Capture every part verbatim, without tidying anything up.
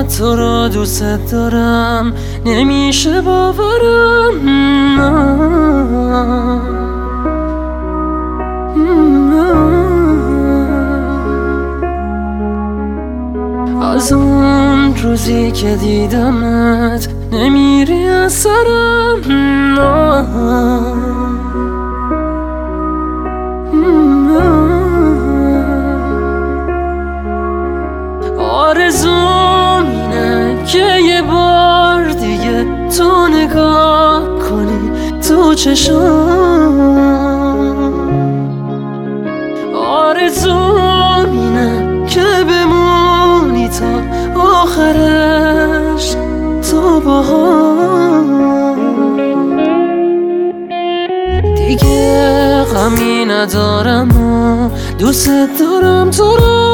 چقدر تو رو دوست دارم نمیشه باورم. از اون روزی که دیدمت نمیری از سرم. آرزوم اینه که یه بار دیگه تو نگاه کنی تو چشام. آرزوم اینه که بمونی تا آخرش تو باهام. دیگه غمی ندارم و دوست دارم تو رو.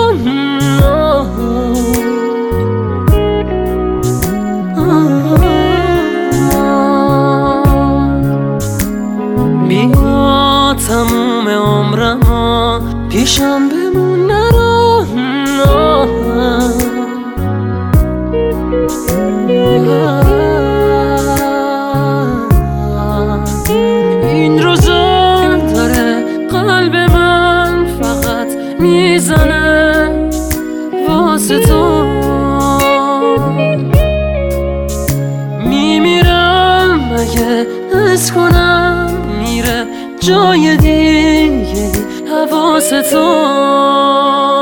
بیا تموم عمرم پیشم بمون نرو. این روزا داره قلب من فقط میزنه واسه تو. میمیرم اگه حس کنم میره جای دیگه حواس تو.